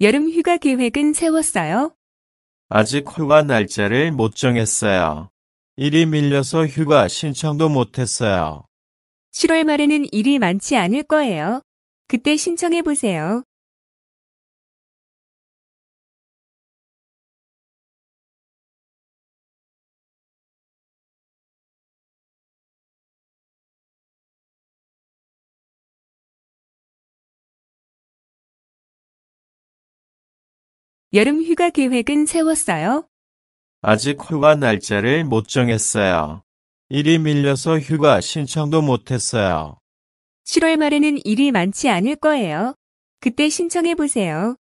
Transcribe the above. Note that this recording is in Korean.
여름 휴가 계획은 세웠어요? 아직 휴가 날짜를 못 정했어요. 일이 밀려서 휴가 신청도 못했어요. 7월 말에는 일이 많지 않을 거예요. 그때 신청해 보세요. 여름 휴가 계획은 세웠어요? 아직 휴가 날짜를 못 정했어요. 일이 밀려서 휴가 신청도 못했어요. 7월 말에는 일이 많지 않을 거예요. 그때 신청해 보세요.